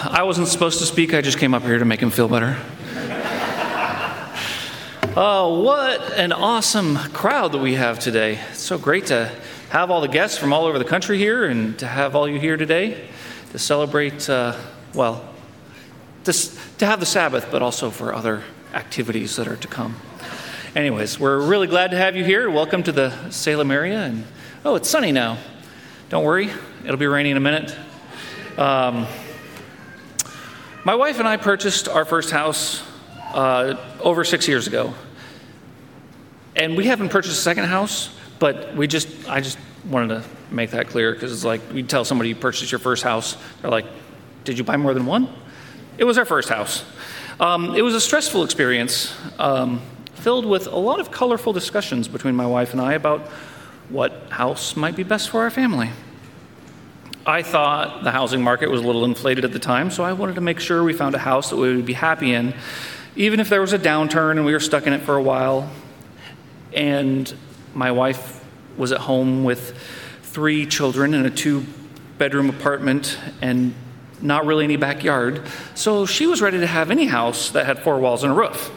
I wasn't supposed to speak. I just came up here to make him feel better. Oh, what an awesome crowd that we have today. It's so great to have all the guests from all over the country here and to have all you here today to celebrate, to have the Sabbath, but also for other activities that are to come. Anyways, we're really glad to have you here. Welcome to the Salem area. And oh, it's sunny now. Don't worry, it'll be raining in a minute. My wife and I purchased our first house over 6 years ago. And we haven't purchased a second house, but I just wanted to make that clear, because it's like you tell somebody you purchased your first house, they're like, did you buy more than one? It was our first house. It was a stressful experience, filled with a lot of colorful discussions between my wife and I about what house might be best for our family. I thought the housing market was a little inflated at the time, so I wanted to make sure we found a house that we would be happy in, even if there was a downturn and we were stuck in it for a while. And my wife was at home with 3 children in a 2-bedroom apartment and not really any backyard, so she was ready to have any house that had 4 walls and a roof.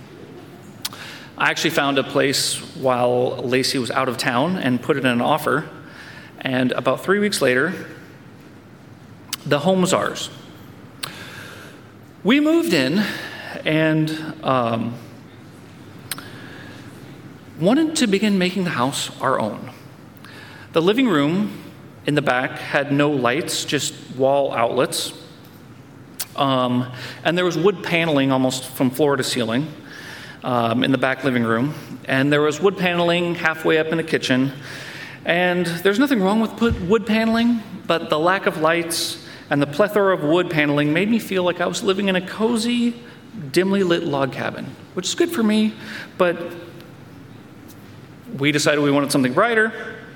I actually found a place while Lacey was out of town and put it in an offer, and about 3 weeks later, the home was ours. We moved in and wanted to begin making the house our own. The living room in the back had no lights, just wall outlets. And there was wood paneling almost from floor to ceiling in the back living room. And there was wood paneling halfway up in the kitchen. And there's nothing wrong with wood paneling, but the lack of lights and the plethora of wood paneling made me feel like I was living in a cozy, dimly lit log cabin, which is good for me, but we decided we wanted something brighter.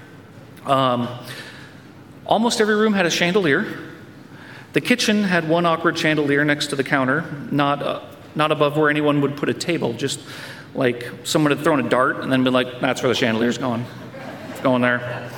Almost every room had a chandelier. The kitchen had one awkward chandelier next to the counter, not above where anyone would put a table, just like someone had thrown a dart and then been like, that's where the chandelier's going. It's going there.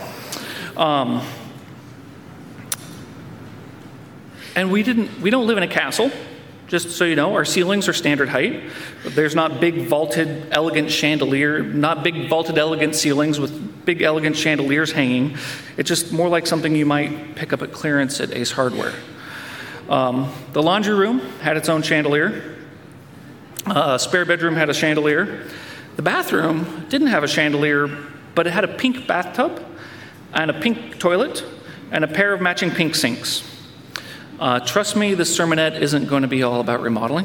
And we don't live in a castle, just so you know. Our ceilings are standard height. There's not big vaulted elegant chandelier, not big vaulted elegant ceilings with big elegant chandeliers hanging. It's just more like something you might pick up at clearance at Ace Hardware. The laundry room had its own chandelier. A spare bedroom had a chandelier. The bathroom didn't have a chandelier, but it had a pink bathtub and a pink toilet and a pair of matching pink sinks. Trust me, this sermonette isn't going to be all about remodeling.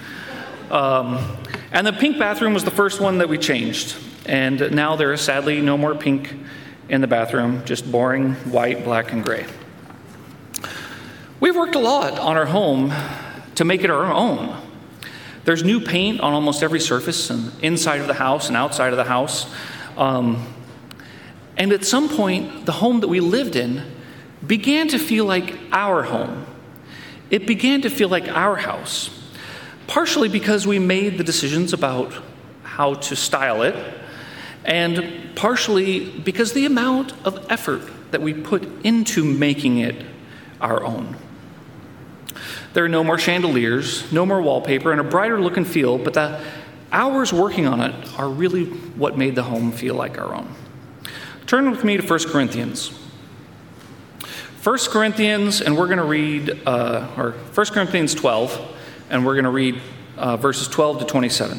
And the pink bathroom was the first one that we changed. And now there is sadly no more pink in the bathroom, just boring white, black, and gray. We've worked a lot on our home to make it our own. There's new paint on almost every surface, and inside of the house and outside of the house. And at some point, the home that we lived in began to feel like our home. It began to feel like our house, partially because we made the decisions about how to style it, and partially because the amount of effort that we put into making it our own. There are no more chandeliers, no more wallpaper, and a brighter look and feel, but the hours working on it are really what made the home feel like our own. Turn with me to 1 Corinthians. 1 Corinthians, and we're going to read, 1 Corinthians 12, and we're going to read verses 12 to 27.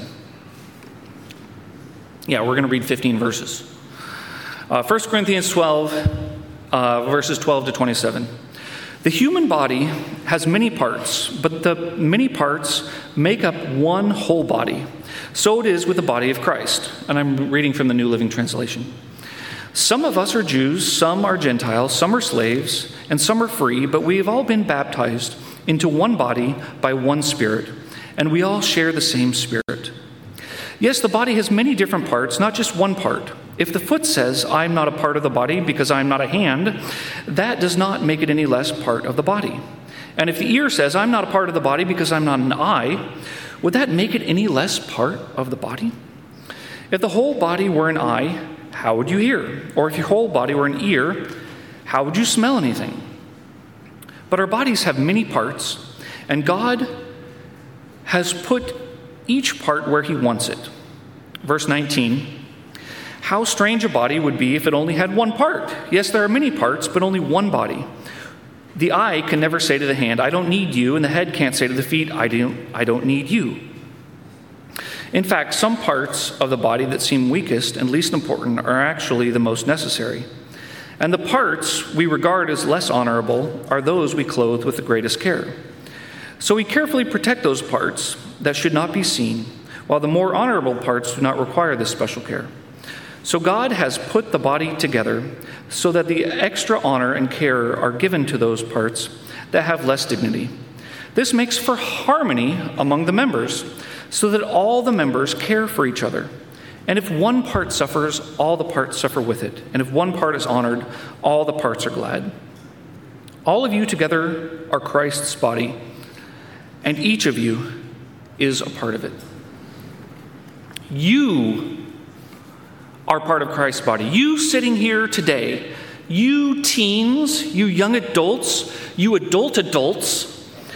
Yeah, we're going to read 15 verses. 1 Corinthians 12, verses 12 to 27. The human body has many parts, but the many parts make up one whole body. So it is with the body of Christ. And I'm reading from the New Living Translation. Some of us are Jews, some are Gentiles, some are slaves, and some are free, but we have all been baptized into one body by one Spirit, and we all share the same Spirit. Yes, the body has many different parts, not just one part. If the foot says, I'm not a part of the body because I'm not a hand, that does not make it any less part of the body. And if the ear says, I'm not a part of the body because I'm not an eye, would that make it any less part of the body? If the whole body were an eye, how would you hear? Or if your whole body were an ear, how would you smell anything? But our bodies have many parts, And God has put each part where he wants it. Verse 19, how strange a body would be if it only had one part. Yes, there are many parts, but only one body. The eye can never say to the hand, I don't need you, and the head can't say to the feet, I don't need you. In fact, some parts of the body that seem weakest and least important are actually the most necessary. And the parts we regard as less honorable are those we clothe with the greatest care. So we carefully protect those parts that should not be seen, while the more honorable parts do not require this special care. So God has put the body together so that the extra honor and care are given to those parts that have less dignity. This makes for harmony among the members, so that all the members care for each other. And if one part suffers, all the parts suffer with it. And if one part is honored, all the parts are glad. All of you together are Christ's body, and each of you is a part of it. You are part of Christ's body. You sitting here today, you teens, you young adults, you adults,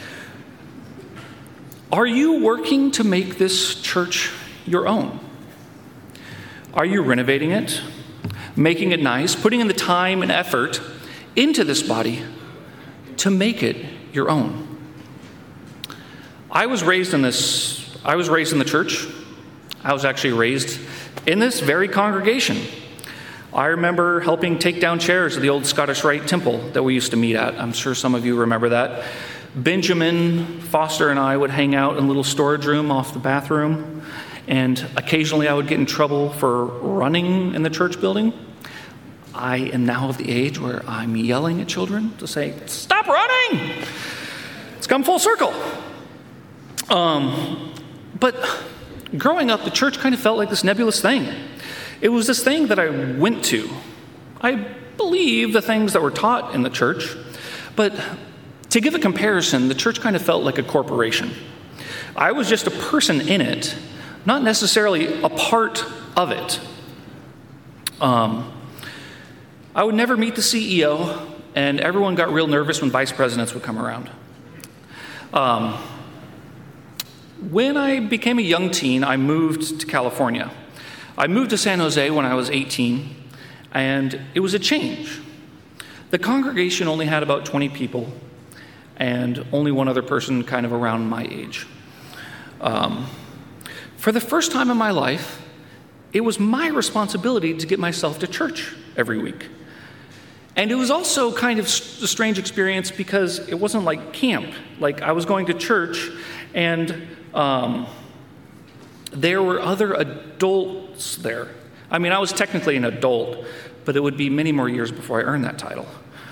are you working to make this church your own? Are you renovating it, making it nice, putting in the time and effort into this body to make it your own? I was raised in the church. I was actually raised in this very congregation. I remember helping take down chairs at the old Scottish Rite Temple that we used to meet at. I'm sure some of you remember that. Benjamin Foster and I would hang out in a little storage room off the bathroom, and occasionally I would get in trouble for running in the church building. I am now of the age where I'm yelling at children to say, stop running! It's come full circle. But growing up, the church kind of felt like this nebulous thing. It was this thing that I went to. I believe the things that were taught in the church, but to give a comparison, the church kind of felt like a corporation. I was just a person in it, not necessarily a part of it. I would never meet the CEO, and everyone got real nervous when vice presidents would come around. When I became a young teen, I moved to California. I moved to San Jose when I was 18, and it was a change. The congregation only had about 20 people, and only one other person kind of around my age. For the first time in my life, it was my responsibility to get myself to church every week. And it was also kind of a strange experience because it wasn't like camp. Like, I was going to church, and there were other adults there. I mean, I was technically an adult, but it would be many more years before I earned that title.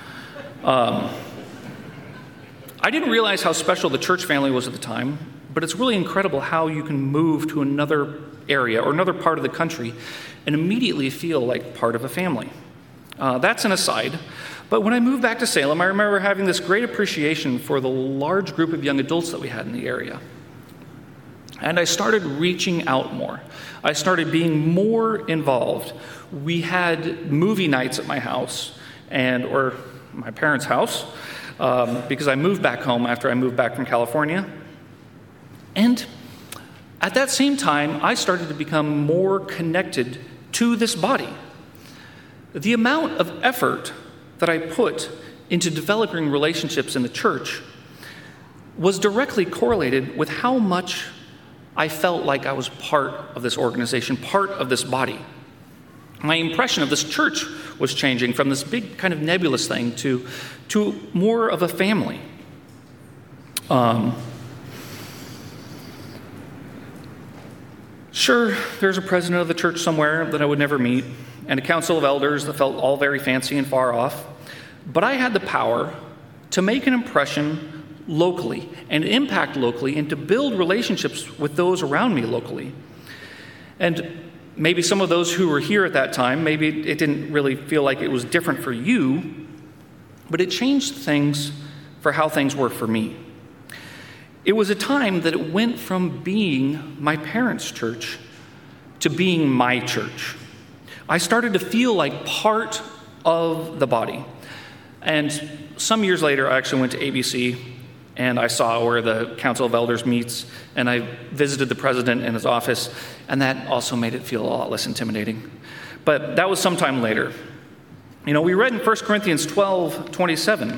I didn't realize how special the church family was at the time, but it's really incredible how you can move to another area or another part of the country and immediately feel like part of a family. That's an aside. But when I moved back to Salem, I remember having this great appreciation for the large group of young adults that we had in the area. And I started reaching out more. I started being more involved. We had movie nights at my house, or my parents' house, because I moved back home after I moved back from California. And at that same time, I started to become more connected to this body. The amount of effort that I put into developing relationships in the church was directly correlated with how much I felt like I was part of this organization, part of this body. My impression of this church was changing from this big kind of nebulous thing to more of a family. Sure, there's a president of the church somewhere that I would never meet, and a council of elders that felt all very fancy and far off. But I had the power to make an impression locally and impact locally and to build relationships with those around me locally. And maybe some of those who were here at that time, maybe it didn't really feel like it was different for you, but it changed things for how things were for me. It was a time that it went from being my parents' church to being my church. I started to feel like part of the body. And some years later, I actually went to ABC and I saw where the Council of Elders meets, and I visited the president in his office, and that also made it feel a lot less intimidating. But that was sometime later. You know, we read in 1 Corinthians 12:27,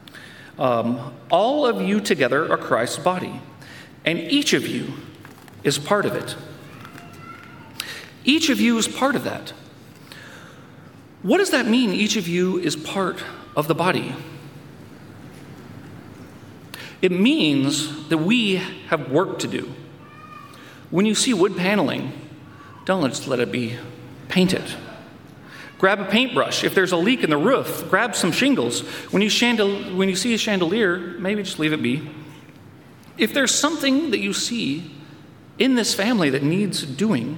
all of you together are Christ's body, and each of you is part of it. Each of you is part of that. What does that mean, each of you is part of the body? It means that we have work to do. When you see wood paneling, don't just let it be painted. Grab a paintbrush. If there's a leak in the roof, grab some shingles. When you see a chandelier, maybe just leave it be. If there's something that you see in this family that needs doing,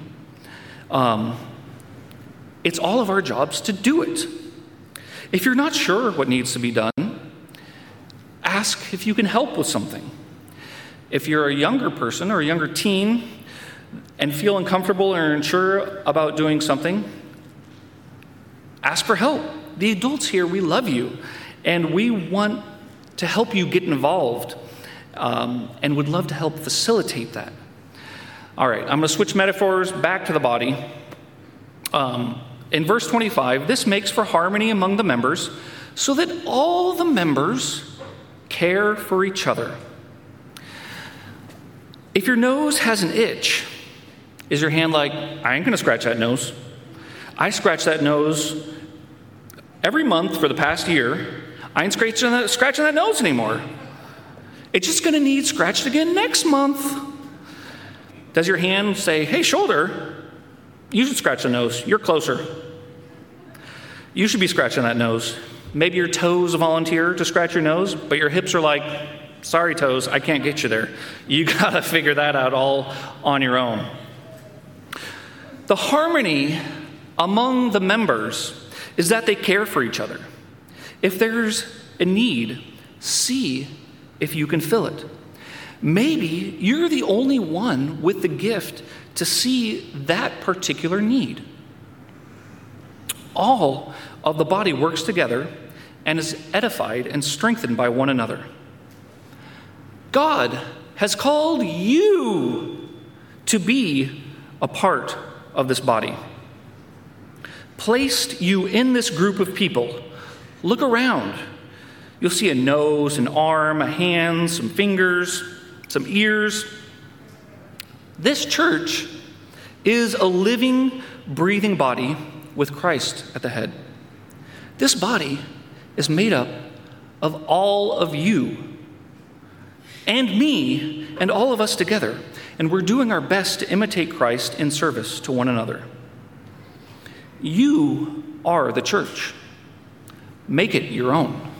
it's all of our jobs to do it. If you're not sure what needs to be done, ask if you can help with something. If you're a younger person or a younger teen and feel uncomfortable or unsure about doing something, ask for help. The adults here, we love you, and we want to help you get involved, and would love to help facilitate that. All right, I'm going to switch metaphors back to the body. In verse 25, this makes for harmony among the members, so that all the members care for each other. If your nose has an itch, is your hand like, I ain't going to scratch that nose? I scratch that nose every month for the past year. I ain't scratching that nose anymore. It's just going to need scratched again next month. Does your hand say, hey, shoulder, you should scratch the nose. You're closer. You should be scratching that nose. Maybe your toes volunteer to scratch your nose, but your hips are like, sorry, toes, I can't get you there. You got to figure that out all on your own. The harmony among the members is that they care for each other. If there's a need, see if you can fill it. Maybe you're the only one with the gift to see that particular need. All of the body works together and is edified and strengthened by one another. God has called you to be a part of this body. Placed you in this group of people. Look around. You'll see a nose, an arm, a hand, some fingers, some ears. This church is a living, breathing body with Christ at the head. This body is made up of all of you and me and all of us together, and we're doing our best to imitate Christ in service to one another. You are the church. Make it your own.